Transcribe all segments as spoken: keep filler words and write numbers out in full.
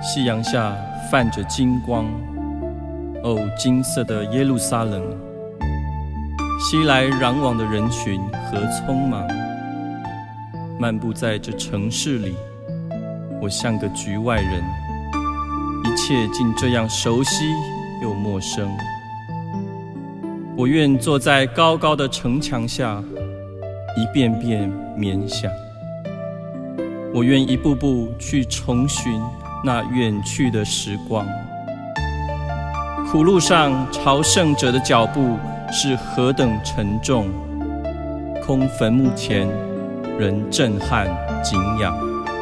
夕阳下泛着金光，哦，金色的耶路撒冷，熙来攘往的人群和匆忙，漫步在这城市里，我像个局外人，一切竟这样熟悉又陌生。我愿坐在高高的城墙下，一遍遍冥想。我愿一步步去重寻那远去的时光。苦路上朝圣者的脚步是何等沉重，空坟墓前仍震撼敬仰。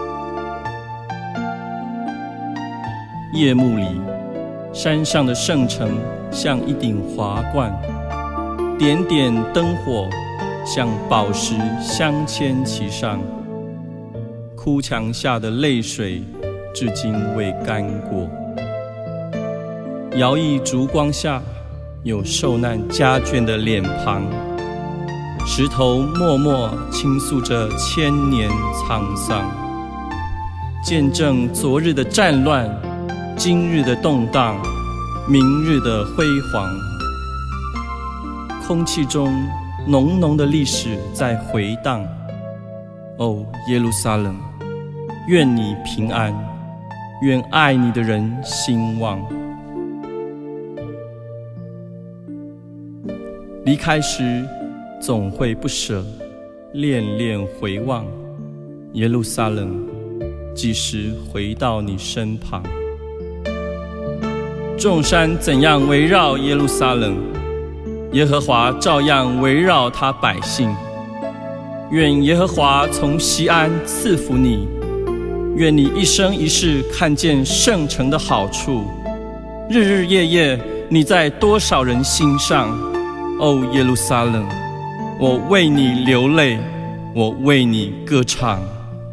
夜幕里，山上的圣城像一顶华冠，点点灯火像宝石镶嵌其上，哭墙下的泪水至今未干过。摇曳烛光下，有受难家眷的脸庞，石头默默倾诉着千年沧桑，见证昨日的战乱，今日的动荡，明日的辉煌。空气中浓浓的历史在回荡。哦，耶路撒冷，愿你平安，愿爱你的人兴旺。离开时总会不舍，恋恋回望。耶路撒冷，几时回到你身旁？众山怎样围绕耶路撒冷，耶和华照样围绕他百姓。愿耶和华从锡安赐福你，愿你一生一世看见圣城的好处。日日夜夜，你在多少人心上？哦，耶路撒冷，我为你流泪，我为你歌唱。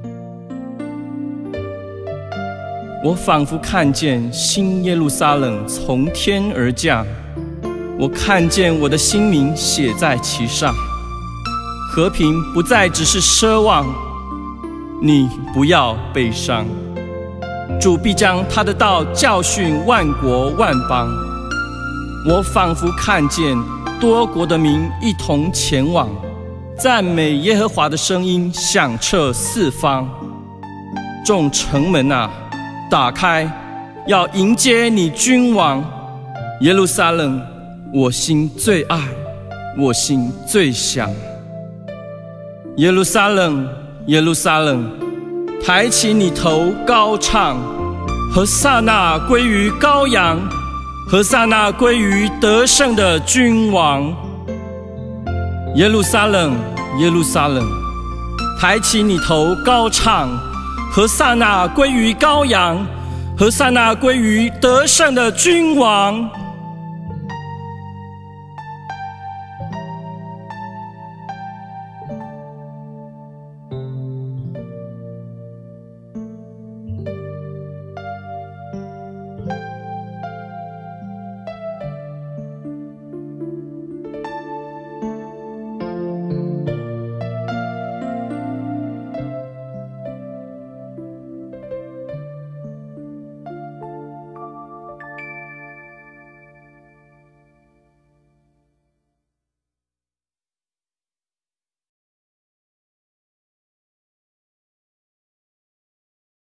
我仿佛看见新耶路撒冷从天而降，我看见我的新名写在其上。和平不再只是奢望，你不要悲伤。主必将他的道教训万国万邦。我仿佛看见多国的民一同前往，赞美耶和华的声音响彻四方。众城门啊，打开，要迎接你君王。耶路撒冷，我心最爱，我心最想。耶路撒冷，耶路撒冷，抬起你头高唱，何撒那归于羔羊，何撒那归于得胜的君王。耶路撒冷，耶路撒冷，抬起你头高唱，何撒那归于羔羊，何撒那归于得胜的君王。